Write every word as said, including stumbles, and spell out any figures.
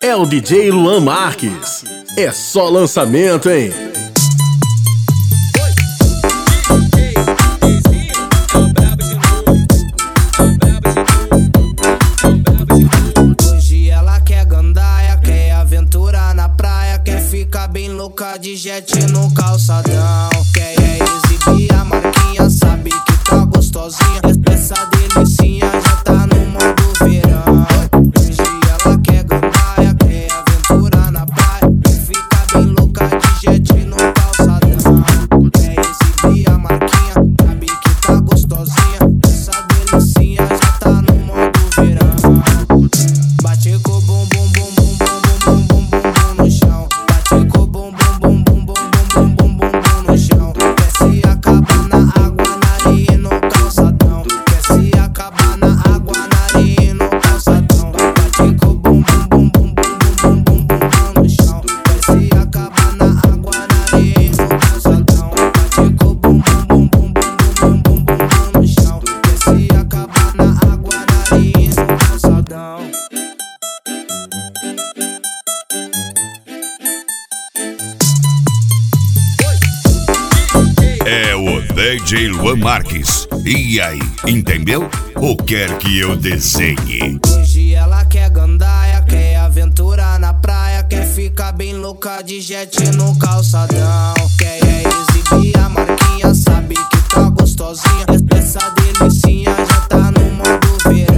É o D J Luan Marques. É só lançamento, hein? Hoje ela quer gandaia, quer aventura na praia, quer ficar bem louca de jet no calçadão. Quer é exibir a marquinha, sabe que tá gostosinha. Essa delicinha já tá no modo verão. Hoje ela quer gandaia, quer aventura na praia, quer ficar bem louca de jet no calçadão. Quer exibir a marquinha, sabe que tá gostosinha. Essa delicinha já tá no modo verão. Bate com o bum bum bum bum bum bum bum bum no chão. Bate com o bum bum bum bum bum bum bum bum no chão. Quer se acabar na água, na areia e no calçadão. Quer se acabar na água, na areia e no calçadão. Bate com o bum bum bum bum bum bum bum no chão. Quer se acabar na água, na areia e no calçadão. Bate com o bum bum bum bum bum bum bum no chão. Quer se acabar na água, na areia e no calçadão. É o D J Luan Marques. E aí, entendeu? Ou quer que eu desenhe? Hoje ela quer gandaia, quer aventura na praia, quer ficar bem louca de jet no calçadão. Quer é exibir a marquinha, sabe que tá gostosinha. Essa delicinha já tá no modo verão.